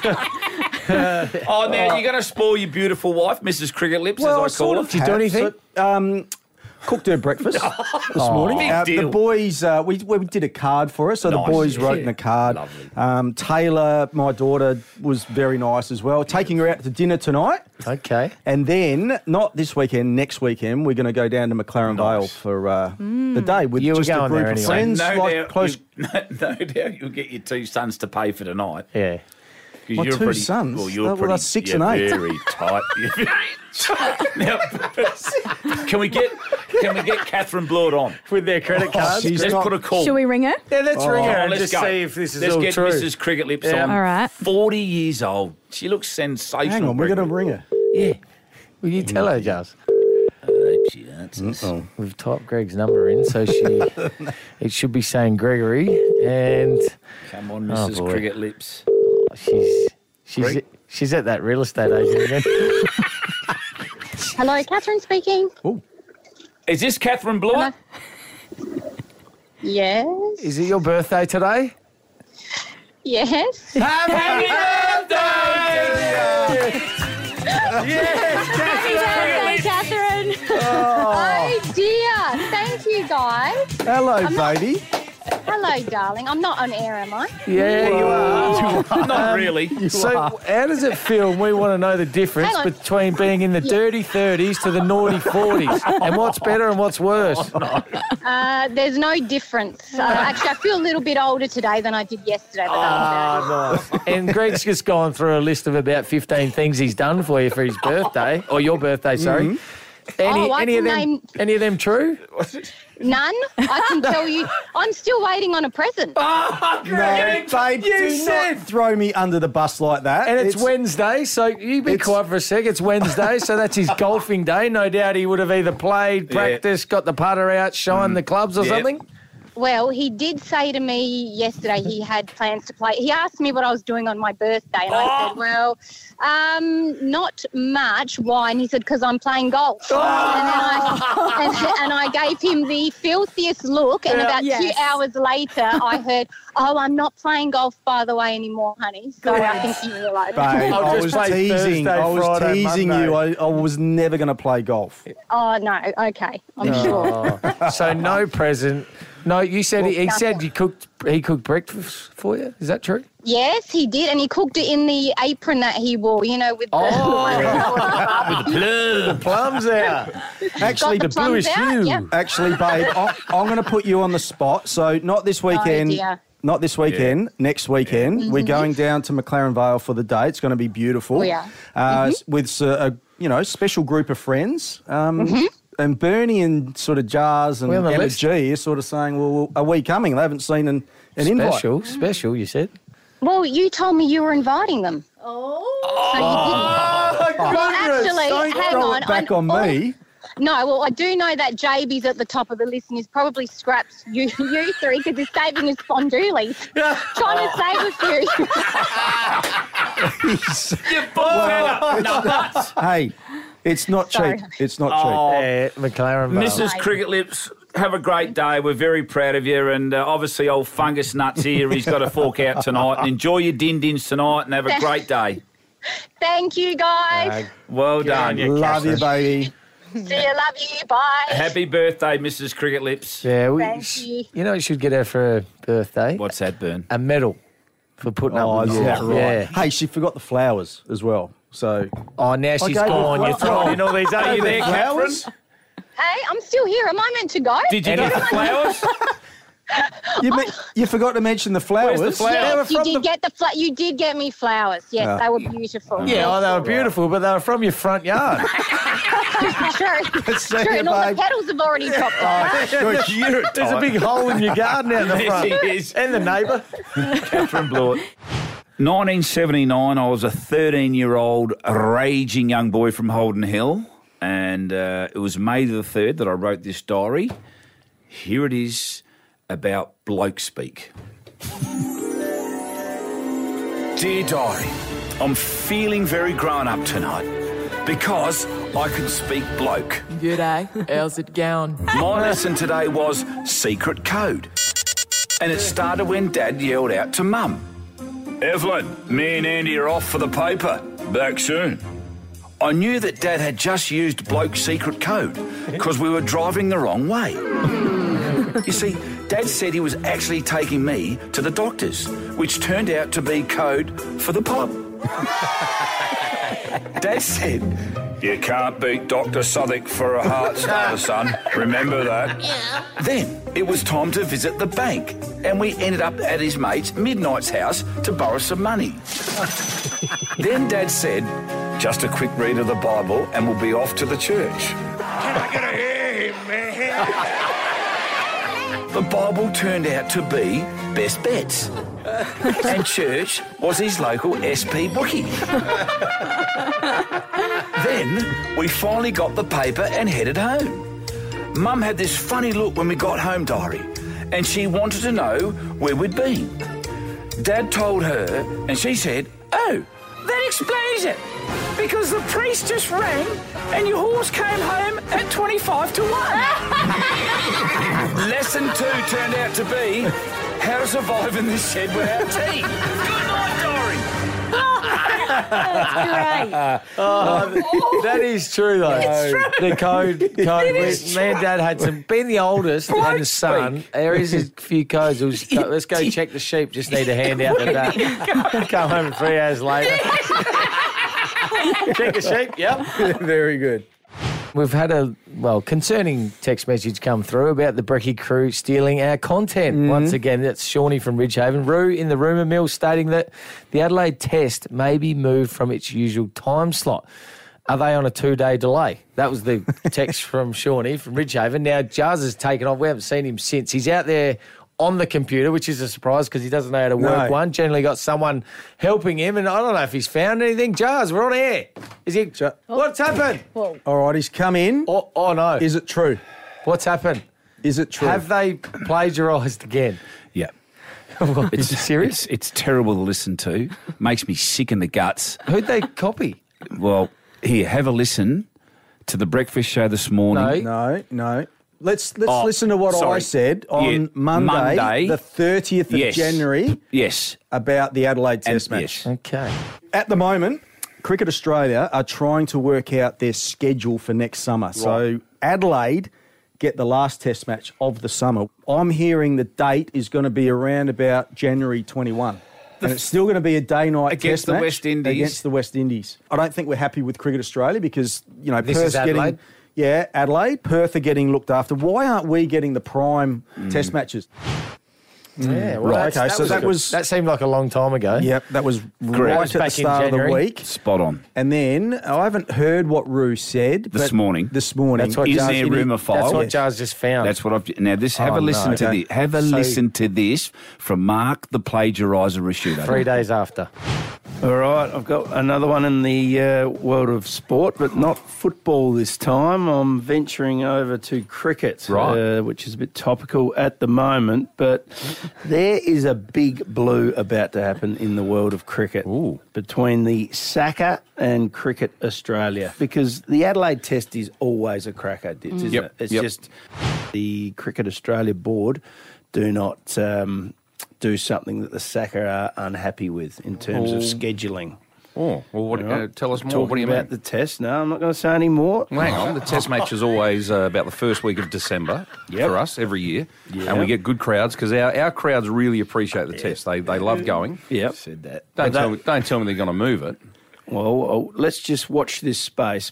S1: Oh, now you're going to spoil your beautiful wife, Missus Cricket Lips,
S2: Well, I
S1: as I call
S2: sort
S1: her.
S2: of
S3: Did you do anything?
S2: So, um, cooked her breakfast this morning.
S1: Big
S2: Uh, the
S1: deal.
S2: boys, uh, we, we did a card for her, so
S1: Nice,
S2: the boys
S1: yeah.
S2: wrote in a card.
S1: Lovely.
S2: Um, Taylor, my daughter, was very nice as well. Taking her out to dinner tonight.
S3: Okay.
S2: And then, not this weekend, next weekend, we're going to go down to McLaren Vale
S1: Nice.
S2: for uh, the day with
S3: You were
S2: just a
S3: going
S2: group
S3: there
S2: of
S3: anyway.
S2: friends.
S1: no,
S2: like
S1: doubt
S2: close.
S1: you, no, no doubt you'll get your two sons to pay for tonight.
S3: Yeah.
S1: 'Cause
S2: My
S1: you're
S2: two
S1: pretty,
S2: sons?
S1: Well,
S2: Uh,
S1: you're
S2: well,
S1: pretty,
S2: that's six
S1: you're
S2: and eight.
S1: very tight. You're very tight. Now, can we get Can we get Catherine Blewett on?
S3: With their credit cards.
S2: she's
S1: Let's
S2: not-
S1: put a call.
S5: Should we ring her?
S3: Yeah, let's ring her and
S1: let's
S3: just
S1: go.
S3: see if this is
S1: Let's
S3: all
S1: get
S3: true.
S1: Missus Cricket Lips
S3: Yeah.
S1: on.
S5: All right.
S1: forty years old. She looks sensational.
S2: Hang on, we're going to
S1: Gregory.
S2: ring her.
S1: Yeah.
S3: Will you tell her, Jazz?
S1: I hope she answers.
S2: Oh.
S3: We've typed Greg's number in, so she it should be saying Gregory, and
S1: Come on,
S3: Oh,
S1: Missus
S3: boy.
S1: Cricket Lips.
S3: she's she's
S1: Greg?
S3: she's at that real estate agent again.
S11: Hello, Catherine speaking.
S1: Is this Catherine Blewett?
S11: Yes.
S3: Is it your birthday today?
S11: Yes.
S1: Happy birthday!
S11: Happy birthday, Catherine. Oh. dear. Thank you, guys.
S2: Hello,
S11: I'm not-
S2: baby.
S11: Hello, darling. I'm not on air, am I?
S3: Yeah, you are.
S1: Not really.
S3: So, how does it feel? We want to know the difference
S11: Hang on.
S3: between being in the dirty thirties to the naughty forties, and what's better and what's worse.
S11: Uh, there's no difference. Uh, actually, I feel a little bit older today than I did yesterday. But
S3: Ah, nice. And Greg's just gone through a list of about fifteen things he's done for you for his birthday, or your birthday, sorry. Any,
S11: Oh, I
S3: any of
S11: can
S3: them?
S11: name-
S3: Any of them true?
S11: none. I can tell you, I'm still waiting on a present.
S2: No, babe,
S3: You
S2: do
S3: said-
S2: not throw me under the bus like that.
S3: And it's, Wednesday, so you be
S2: it's-
S3: quiet for a sec. It's Wednesday, so that's his golfing day. No doubt he would have either played, practiced, got the putter out, shined the clubs or
S1: Yep.
S3: something.
S11: Well, he did say to me yesterday he had plans to play. He asked me what I was doing on my birthday, and I said, well, um, not much. Why? And he said, because I'm playing golf. And, then I, and, and I gave him the filthiest look, and about
S5: Yes.
S11: two hours later I heard, oh, I'm not playing golf, by the way, anymore, honey. So I think he realised.
S2: Babe,
S3: I'll
S2: I
S3: just
S2: was
S3: play
S2: teasing.
S3: Thursday,
S2: I was
S3: Friday,
S2: teasing
S3: Monday.
S2: you. I, I was never going to play golf.
S11: Oh, no, okay, I'm sure.
S3: Oh, so no present. No, you said he, he said
S11: nothing.
S3: you cooked. He cooked breakfast for you. Is that true?
S11: Yes, he did, and he cooked it in the apron that he wore, you know, with the...
S3: The plums out.
S2: Actually,
S11: Got the plums out, yeah.
S2: Actually, babe, I, I'm going to put you on the spot. So not this weekend.
S11: dear.
S2: Not this weekend. Next weekend, we're going down to McLaren Vale for the day. It's going to be beautiful.
S11: We are.
S2: Uh, With uh, a you know special group of friends. Um, And Bernie and sort of Jars and
S3: We're on the
S2: Emma
S3: list.
S2: G are sort of saying, well, are we coming? They haven't seen an, an invite.
S3: Special, special. You said.
S11: Well, you told me you were inviting them.
S5: Oh.
S11: So you didn't. Well, actually,
S2: Don't
S11: hang
S2: throw
S11: on.
S2: it back
S11: I-
S2: on
S11: oh,
S2: me.
S11: No, well, I do know that J B's at the top of the list and he's probably scrapped you, you three because he's saving his spondoolies. Trying to save a few.
S1: You bald nuts.
S2: Hey, it's not
S11: Sorry.
S2: cheap. It's not
S1: Oh,
S3: Uh, McLaren. Vale.
S1: Missus Cricket Lips, have a great day. We're very proud of you. And uh, obviously, old Fungus Nuts here, he's got to fork out tonight. And enjoy your din-dins tonight and have a great day.
S11: Thank you, guys.
S1: Well done.
S3: you,
S2: Love you, baby.
S11: See you. Love you. Bye.
S1: Happy birthday, Missus Cricket Lips.
S3: Yeah, we,
S11: Thank you.
S3: You know, what you should get her for her birthday.
S1: What's that, Burn?
S3: A medal for putting
S2: Oh,
S3: up
S2: is
S3: with you.
S2: that right?
S3: Yeah.
S2: Hey, she forgot the flowers as well. So
S3: Oh, now she's
S2: gave her
S3: gone. You're
S2: flowers.
S3: throwing in all these. Are you there, Catherine?
S2: flowers?
S11: Hey, I'm still here. Am I meant to go?
S1: Did you get the flowers?
S2: You, me- you forgot to mention the flowers.
S1: Where's the flowers?
S3: They were
S11: Yes, you
S3: from
S11: did
S3: the-
S11: get the fla- you did get me flowers. Yes,
S2: Ah.
S11: they were beautiful.
S3: Yeah, oh, they were beautiful, but they were from your front yard.
S11: True.
S2: See
S11: True,
S2: you,
S11: and all the
S2: babe.
S11: petals have already dropped off.
S2: Good. You're a
S3: There's a big hole in your garden out the
S1: Yes,
S3: front.
S1: it is.
S3: And the neighbour.
S1: Catherine Blewett. nineteen seventy-nine, I was a thirteen-year-old raging young boy from Holden Hill, and uh, it was May the third that I wrote this diary. Here it is about bloke speak. Dear Diary, I'm feeling very grown up tonight because I can speak bloke.
S12: G'day, how's it going?
S1: My lesson today was secret code. And it started when Dad yelled out to Mum, Evelyn, me and Andy are off for the paper. Back soon. I knew that Dad had just used bloke secret code because we were driving the wrong way. You see, Dad said he was actually taking me to the doctor's, which turned out to be code for the pub. Dad said, you can't beat Doctor Southwick for a heart starter, son. Remember that? Yeah. Then it was time to visit the bank, and we ended up at his mate's Midnight's house to borrow some money. Then Dad said, just a quick read of the Bible and we'll be off to the church. Can I get a
S13: man. The Bible turned out to be best bets. And church was his local S P bookie. Then we finally got the paper and headed home. Mum had this funny look when we got home, Diary, and she wanted to know where we'd been. Dad told her, and she said, "Oh, that explains it. Because the priest just rang and your horse came home at twenty-five to one. Lesson two turned out to be how to survive in this shed without tea. Good night, Dory.
S5: That's great.
S3: Oh, that is true, though.
S5: It's true.
S3: The code, code.
S5: It
S3: we-
S5: is
S3: me and Dad had some. Being the oldest and the son, there is a few codes. We'll just go, let's go check the sheep. Just need a hand out the back. Come home three hours later. Check the sheep. Yep.
S2: Very good.
S3: We've had a, well, concerning text message come through about the Brekkie crew stealing our content.
S2: Mm.
S3: Once again, that's Shawnee from Ridgehaven. Roo in the rumour mill stating that the Adelaide Test may be moved from its usual time slot. Are they on a two-day delay? That was the text from Shawnee from Ridgehaven. Now, Jars has taken off. We haven't seen him since. He's out there on the computer, which is a surprise because he doesn't know how to work
S2: No.
S3: one. Generally got someone helping him, and I don't know if he's found anything. Jars, we're on air. Is he? What's happened?
S5: Whoa.
S2: All right, he's come in.
S3: Oh, oh no.
S2: Is it true?
S3: What's happened?
S2: Is it true?
S3: Have they plagiarised again?
S1: Yeah.
S3: What,
S1: It's
S3: is it serious?
S1: It's, it's terrible to listen to. Makes me sick in the guts.
S3: Who'd they copy?
S1: Well, here, have a listen to the breakfast show this morning.
S2: No, no. Let's let's
S1: Oh,
S2: listen to what I
S1: sorry.
S2: said on
S1: Yeah,
S2: Monday,
S1: Monday.
S2: the thirtieth of
S1: Yes.
S2: January.
S1: Yes.
S2: About the Adelaide
S1: And-
S2: Test match.
S1: yes.
S3: Okay.
S2: At the moment, Cricket Australia are trying to work out their schedule for next summer. So Adelaide get the last Test match of the summer. I'm hearing the date is going to be around about January twenty-first. And it's still going to be a day-night
S1: Against
S2: Test
S1: the
S2: match
S1: West Indies.
S2: against the West Indies. I don't think we're happy with Cricket Australia because, you know,
S3: This
S2: Perth's
S3: is Adelaide?
S2: getting... Yeah, Adelaide, Perth are getting looked after. Why aren't we getting the prime Test matches?
S3: Yeah, well,
S2: Right,
S3: that's-
S2: okay, so that
S3: good.
S2: was-
S3: that seemed like a long time ago.
S2: Yep, that was
S3: Correct.
S2: right
S3: Was
S2: at the
S3: back in
S2: start of the
S3: January.
S2: week.
S1: Spot on.
S2: And then I haven't heard what Roo said
S1: This
S2: but
S1: morning.
S2: This morning,
S3: That's what
S1: Is
S3: Jars-
S1: there rumour file?
S3: That's what
S1: Yes.
S3: Jars just found.
S1: That's what I've... Now, this, have
S3: Oh,
S1: a listen
S3: no.
S1: to
S2: Okay.
S1: this. Have a
S3: So-
S1: listen to this from Mark the Plagiariser Rashudo.
S3: Three days after.
S14: All right, I've got another one in the uh, world of sport, but not football this time. I'm venturing over to cricket,
S1: Right.
S14: uh, which is a bit topical at the moment, but there is a big blue about to happen in the world of cricket
S1: Ooh.
S14: between the S A C A and Cricket Australia, because the Adelaide Test is always a cracker, Ditch, isn't
S1: Yep,
S14: it? It's
S1: yep.
S14: just the Cricket Australia board do not... Um, do something that the S A C A are unhappy with in terms of
S9: Oh.
S14: scheduling.
S9: Oh, well, what,
S14: All right.
S9: uh, tell us more.
S14: Talking
S9: What do you
S14: about
S9: mean?
S14: the test? No, I'm not going to say any more.
S9: Hang on, the test match is always uh, about the first week of December
S14: Yep.
S9: for us every year,
S14: Yeah.
S9: and we get good crowds because our, our crowds really appreciate the test. They they love going.
S14: Yep.
S2: said that.
S9: Don't
S14: But
S9: tell
S14: that-
S9: me, don't tell me they're going to move it.
S14: Well, well, let's just watch this space.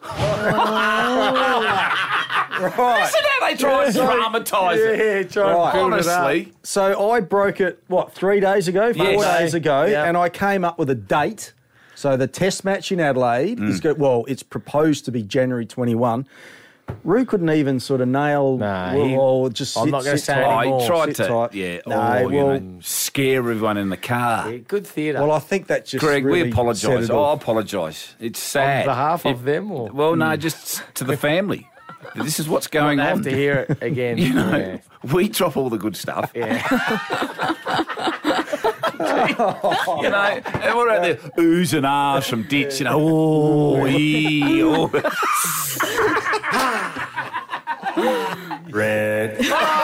S2: Right.
S1: Listen how they try and dramatise it.
S3: Yeah, try and
S2: Right.
S3: build it up.
S1: Honestly.
S2: So I broke it, what, three days ago, four
S1: Yes.
S2: days ago,
S3: Yeah.
S2: and I came up with a date. So the Test match in Adelaide is good. Well, it's proposed to be January twenty-first. Roo couldn't even sort of nail.
S3: Nah,
S2: well,
S3: he-
S2: well, just
S3: I'm
S2: sit,
S3: not gonna
S2: sit
S3: say
S2: tight.
S1: Oh,
S3: anymore.
S1: he tried
S2: Sit
S1: to,
S2: tight.
S1: yeah,
S2: No,
S1: oh, you
S2: well,
S1: know, scare everyone in the car.
S3: Yeah, good theatre.
S2: well, I think that just
S1: Greg,
S2: really
S1: we
S2: set
S1: apologise.
S2: it
S1: Oh, I
S2: off.
S1: apologise. It's
S3: on
S1: sad.
S3: behalf of them, or
S1: Well, no, just to the family. This is what's going
S3: they
S1: on.
S3: have to hear it again.
S1: You know,
S3: Yeah.
S1: we drop all the good stuff.
S3: Yeah.
S1: You know, and what about the oohs and ahs from Ditch? You know, oh, ee, oh.
S14: Red.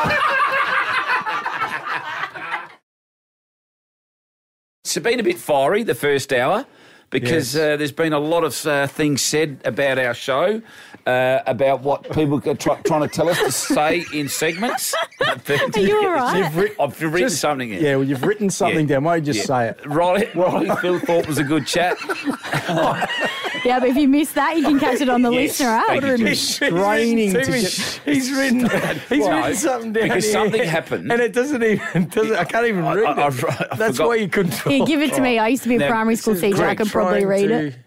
S1: It's been a bit fiery the first hour because uh, there's been a lot of uh, things said about our show, uh, about what people are try- trying to tell us to say in segments.
S5: Are you all right?
S1: You've writ- I've written
S2: Just-
S1: something in.
S2: Yeah, well, you've written something
S1: Yeah.
S2: down. Why don't you just
S1: Yeah.
S2: say it?
S1: Riley, Riley Phil thought was a good chat.
S5: Yeah, but if you missed that, you can catch it on the
S1: Yes,
S5: listener app.
S1: thank you, Jim.
S2: Straining to
S3: He's
S2: get...
S3: He's written, he's
S1: Well,
S3: written something down
S1: because
S3: here,
S1: something happened.
S3: and it doesn't even. Doesn't, I can't even
S1: I-
S3: read
S1: I-
S3: it.
S1: I- I
S3: That's
S1: forgot.
S3: why you couldn't.
S5: Here, give it to me. I used to be a
S1: Now,
S5: primary school
S1: this is
S5: teacher. I
S1: Greg
S5: could probably
S3: Trying
S5: read
S3: to-
S5: it.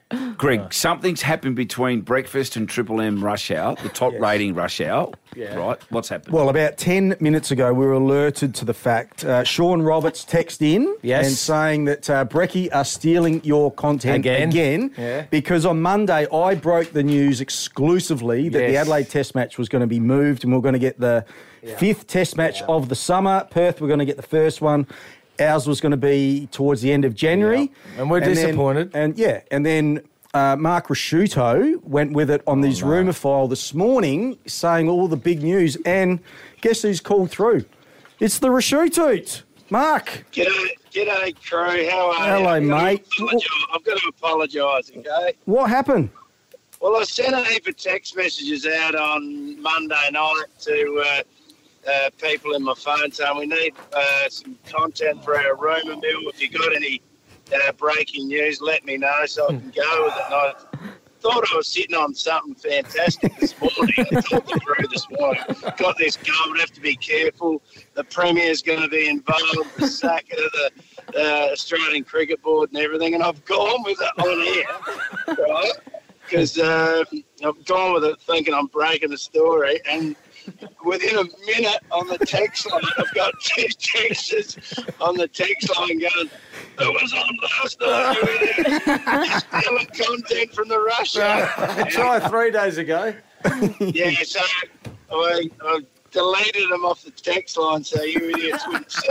S1: Greg, something's happened between breakfast and Triple M rush hour, the top rating rush hour.
S2: Yeah.
S1: Right? What's happened?
S2: Well, about ten minutes ago, we were alerted to the fact uh, Sean Roberts texted in
S3: Yes.
S2: and saying that uh, Brecky are stealing your content
S3: Again.
S2: again
S3: Yeah.
S2: because on Monday I broke the news exclusively that the
S3: Yes.
S2: Adelaide Test match was going to be moved and we we're going to get the fifth Test match of the summer. Perth, we're going to get the first one. Ours was going to be towards the end of January.
S3: Yeah. And we're
S2: then-
S3: disappointed.
S2: and yeah, and then uh, Mark Rasciuto went with it on his rumour file this morning, saying all the big news. And guess who's called through? It's the Rasciuto. Mark.
S15: G'day, g'day, crew. How are
S2: Hello,
S15: you?
S2: mate.
S15: I've got to apologise, okay?
S2: What happened?
S15: Well, I sent a heap of text messages out on Monday night to uh, uh, people in my phone saying we need uh, some content for our rumour mill. If you got any uh, breaking news, let me know so I can go with it. And I thought I was sitting on something fantastic this morning. I talked you through this morning. Got this going, have to be careful. The Premier's going to be involved, the S A C A, the uh, Australian Cricket Board and everything, and I've gone with it on air, right? Because uh, I've gone with it thinking I'm breaking the story, and within a minute on the text line, I've got two texts on the text line going, "It was on last night, stealing content from the Russia."
S3: Try three days ago.
S15: Yeah, so I, I deleted them off the text line so you idiots wouldn't see it.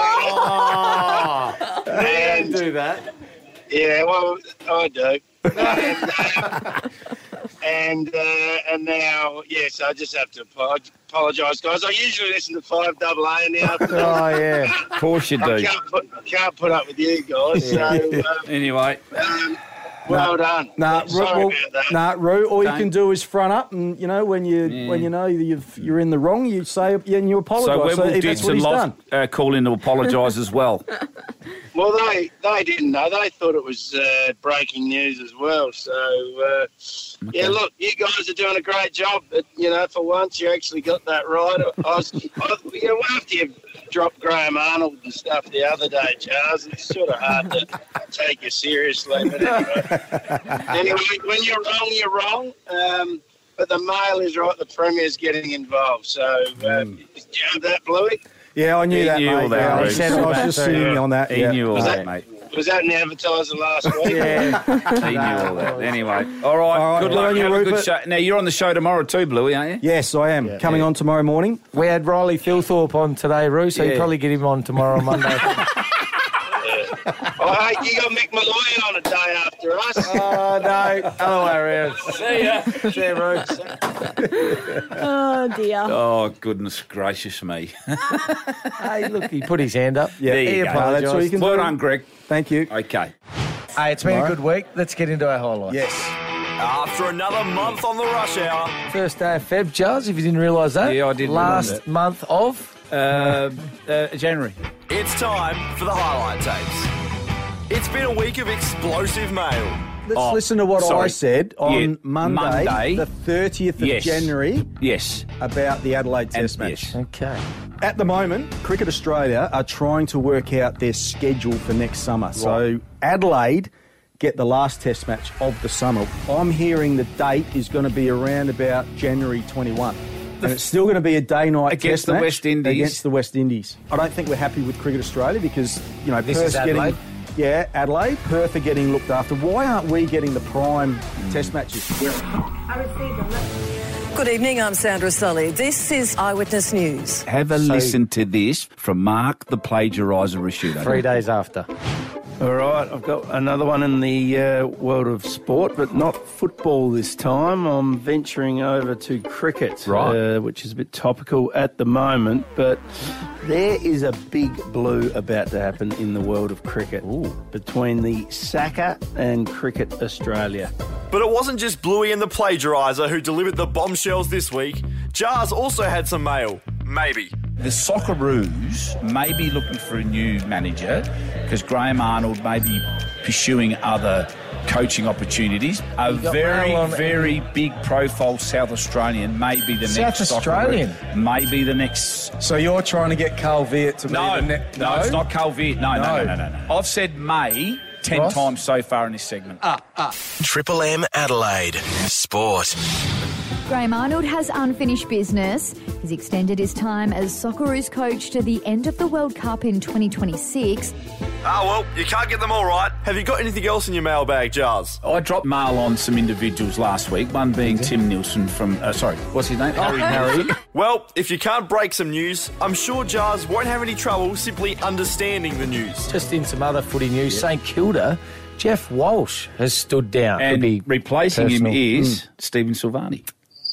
S3: Oh,
S15: and,
S3: do that.
S15: Yeah, well, I do. and uh, and, uh, and now, yes, I just have to apologise, guys. I usually listen to five double A in the afternoon.
S3: Oh, yeah.
S1: Of course you do.
S15: I can't put, can't put up with you guys. So, um,
S1: Anyway.
S15: um, well done.
S2: Nah,
S15: Sorry
S2: Ru,
S15: about that.
S2: nah, Ru, all you
S1: Don't.
S2: can do is front up, and you know when you
S1: Yeah.
S2: when you know you've, you're in the wrong, you say yeah, and you
S1: So
S2: apologise. So,
S1: Webble
S2: that's
S1: did
S2: what he's
S1: some
S2: done.
S1: uh, call in to apologise as well.
S15: Well, they they didn't know. They thought it was uh, breaking news as well. So, uh, yeah, look, you guys are doing a great job. But, you know, for once you actually got that right. I was, I, you know, after you dropped Graham Arnold and stuff the other day, Charles, it's sort of hard to take you seriously. But anyway, anyway when you're wrong, you're wrong. Um, but the Mail is right. The Premier's getting involved. So, uh, did you have that, Bluey?
S2: Yeah, I knew
S1: He
S2: that,
S1: knew
S2: mate.
S1: all that,
S2: Yeah, I
S1: Ru.
S2: was just, I was just
S3: Yeah.
S2: sitting on that.
S1: He
S2: yeah.
S1: knew all
S15: Was
S1: that,
S15: that-
S1: mate.
S15: Was that in the advertiser last week?
S3: Yeah.
S1: He knew all that. Anyway. All right.
S2: All right,
S1: Good
S2: good
S1: luck.
S2: on you,
S1: Have a good
S2: Rupert.
S1: show. Now, you're on the show tomorrow too, Bluey, aren't you?
S2: Yes, I am. Coming on tomorrow morning.
S3: We had Riley Philthorpe on today, Roo, so you
S1: Yeah.
S3: probably get him on tomorrow, Monday.
S15: Oh, hey, you got Mick Malloy on a day after us.
S3: Oh, no. Other way around.
S1: See ya.
S3: See you, Roo.
S5: Oh, dear.
S1: Oh, goodness gracious me.
S3: Hey, look, he put his hand up.
S2: Yeah,
S1: There you
S3: he
S1: go.
S3: apologised.
S2: That's all you can
S1: Well
S2: do.
S1: done, Greg.
S2: Thank you.
S1: Okay.
S3: Hey, it's been
S2: Tomorrow.
S3: a good week. Let's get into our highlights.
S2: Yes.
S4: After another month on the rush hour.
S3: First day of Feb, Charles, if you didn't realise that.
S1: Yeah, I didn't
S3: Last
S1: realise that.
S3: month of...
S1: Uh, uh, January.
S4: It's time for the highlight tapes. It's been a week of explosive mail.
S2: Let's
S1: Oh,
S2: listen to what I
S1: sorry.
S2: said on
S1: Yeah,
S2: Monday,
S1: Monday.
S2: the thirtieth of
S1: Yes.
S2: January,
S1: Yes.
S2: about the Adelaide Test
S1: And-
S2: match.
S1: yes.
S3: Okay.
S2: At the moment, Cricket Australia are trying to work out their schedule for next summer. So Adelaide get the last Test match of the summer. I'm hearing the date is going to be around about January twenty-first. And it's still going to be a day-night
S1: Against
S2: Test
S1: the
S2: match
S1: West Indies.
S2: Against the West Indies. I don't think we're happy with Cricket Australia because, you know,
S3: This
S2: Perth's
S3: is Adelaide?
S2: getting... Yeah, Adelaide. Perth are getting looked after. Why aren't we getting the prime Test matches?
S16: Good evening, I'm Sandra Sully. This is Eyewitness News.
S1: Have a
S3: So-
S1: listen to this from Mark the Plagiariser Rasciuto.
S3: Three days after.
S14: All right, I've got another one in the uh, world of sport, but not football this time. I'm venturing over to cricket,
S1: Right.
S14: uh, which is a bit topical at the moment, but there is a big blue about to happen in the world of cricket between the S A C A and Cricket Australia.
S4: But it wasn't just Bluey and the Plagiariser who delivered the bombshells this week. Jars also had some mail. Maybe.
S1: The Socceroos may be looking for a new manager because Graham Arnold may be pursuing other coaching opportunities. A
S3: got
S1: very,
S3: mail on-
S1: very big profile South Australian may be the
S3: South
S1: next
S3: Australian?
S1: Socceroo. May be the next...
S2: So you're trying to get Carl Viet to
S1: No,
S2: be the
S1: no,
S2: ne-
S1: it's not Calvitt. No, no,
S2: No.
S1: no, no, no, no. I've said may ten
S3: Ross?
S1: times so far in this segment.
S17: Triple M Adelaide. Sport.
S18: Graham Arnold has unfinished business. He's extended his time as Socceroos coach to the end of the World Cup in twenty twenty-six.
S4: Ah, well, you can't get them all right. Have you got anything else in your mailbag, Jars?
S1: I dropped mail on some individuals last week, one being Tim Nielsen from, uh, sorry, what's his name? Harry Harry.
S4: Well, if you can't break some news, I'm sure Jars won't have any trouble simply understanding the news.
S3: Just in some other footy news, St Kilda, Jeff Walsh has stood down. Could
S1: And
S3: be
S1: replacing
S3: personal.
S1: him is
S3: Mm.
S1: Stephen Silvani.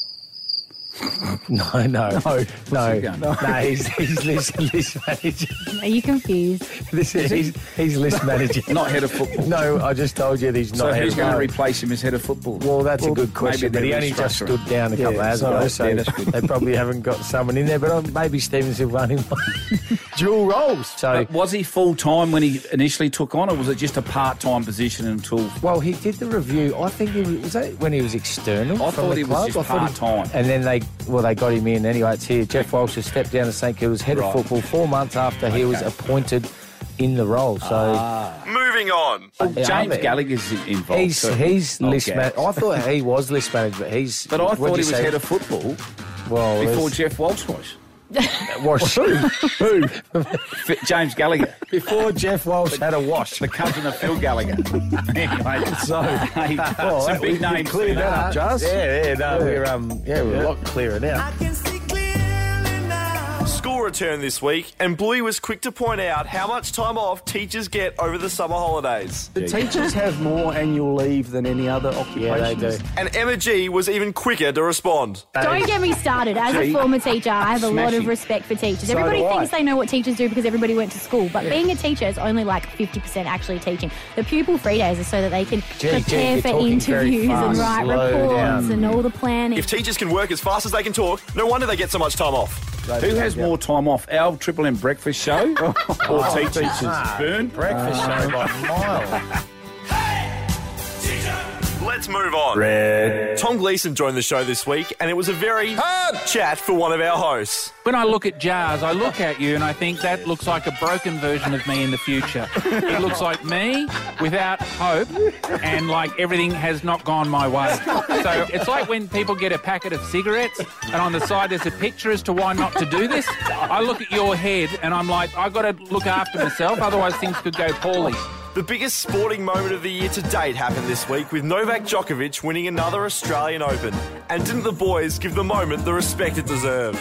S3: No, no, no,
S1: he
S3: no,
S1: going?
S3: no. He's, he's list, list manager.
S5: Are you confused?
S3: This is, he's, he's list manager.
S1: Not head of football.
S3: No, I just told you that he's not
S1: So
S3: head
S1: who's
S3: of
S1: going to
S3: football.
S1: replace him as head of football?
S3: Well, that's
S1: Well,
S3: a good question, but
S1: maybe
S3: he
S1: they're
S3: only just
S1: restructuring.
S3: stood down a couple
S1: Yeah,
S3: of hours
S1: so-
S3: ago,
S1: yeah,
S3: so
S1: that's good.
S3: they probably haven't got someone in there, but uh, maybe Stephen Silvani might. Dual roles. So,
S1: But was he full time when he initially took on, or was it just a part time position until?
S3: well, he did the review. I think he was, was that when he was external.
S1: I
S3: from
S1: thought
S3: the
S1: he was
S3: club?
S1: just
S3: I thought he-
S1: part-time.
S3: And then they, well, they got him in anyway. It's here. Jeff Walsh has stepped down to St Kilda's head
S1: Right.
S3: of football four months after he was
S1: Okay.
S3: appointed in the role. So
S4: Moving on.
S1: Well,
S3: Yeah,
S1: James
S3: I mean,
S1: Gallagher's involved.
S3: he's
S1: too.
S3: he's
S1: Oh,
S3: list
S1: Gav.
S3: man. I thought he was list manager, but he's.
S1: But I
S3: what'd
S1: thought he
S3: you
S1: was
S3: say?
S1: head of football
S3: well,
S1: before
S3: there's-
S1: Jeff Walsh was.
S3: Wash. Who? Who?
S1: F- James Gallagher,
S3: Before Jeff Walsh had a wash.
S1: the cousin of Phil Gallagher. anyway,
S3: So,
S1: hey,
S3: well,
S1: some
S3: we-
S1: big
S3: we
S1: names.
S3: cleared that up, Jazz. Yeah, yeah, no,
S1: Yeah.
S3: we're um, yeah, we're a lot clearer now.
S4: School returned this week, and Bluey was quick to point out how much time off teachers get over the summer holidays.
S2: The teachers have more annual leave than any other occupation.
S3: Yeah, they do.
S4: And Emma G was even quicker to respond.
S5: Don't get me started. As a
S1: Gee.
S5: former teacher, I have a lot of
S1: Smashing.
S5: respect for teachers.
S2: So
S5: Everybody
S2: do I.
S5: thinks they know what teachers do because everybody went to school, but being a teacher is only like fifty percent actually teaching. The pupil free days are so that they can
S3: Gee,
S5: prepare
S3: gee, you're
S5: for
S3: talking very
S5: interviews and
S3: fast.
S5: write
S3: Slow
S5: reports
S3: down.
S5: and all the planning.
S4: If teachers can work as fast as they can talk, no wonder they get so much time off.
S1: Who has more time off, our Triple M breakfast show or teachers? Burn?
S3: Breakfast show by a mile.
S4: Let's move on. Red. Tom Gleeson joined the show this week, and it was a very hard chat for one of our hosts.
S9: When I look at Jars, I look at you and I think that looks like a broken version of me in the future. It looks like me without hope and like everything has not gone my way. So it's like when people get a packet of cigarettes and on the side there's a picture as to why not to do this. I look at your head and I'm like, I've got to look after myself, otherwise things could go poorly.
S4: The biggest sporting moment of the year to date happened this week with Novak Djokovic winning another Australian Open. And didn't the boys give the moment the respect it deserved?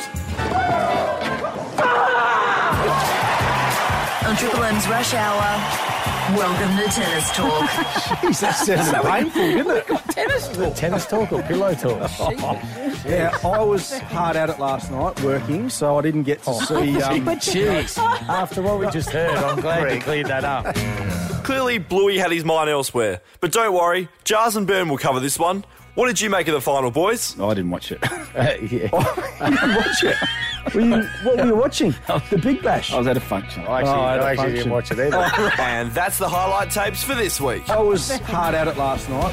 S7: On Triple M's Rush Hour, welcome to Tennis Talk.
S3: Jeez, that sounded painful, didn't it? Tennis talk. Tennis talk or pillow talk?
S2: Yeah, I was hard at it last night working, so I didn't get to see. Um,
S3: But jeez, after what we just heard, I'm glad you cleared that up.
S4: Clearly, Bluey had his mind elsewhere. But don't worry, Jars and Burn will cover this one. What did you make of the final, boys?
S1: I didn't watch it.
S3: Uh, yeah.
S2: you didn't watch it. Were you, what were you watching? The Big Bash.
S1: I was at a function.
S3: I actually,
S2: Oh, at a
S3: I actually didn't watch
S2: function.
S3: it either.
S4: And that's the highlight tapes for this week.
S2: I was hard at it last night.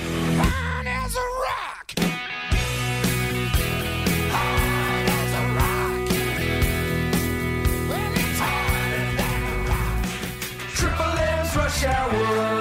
S17: Triple M's Rush Hour.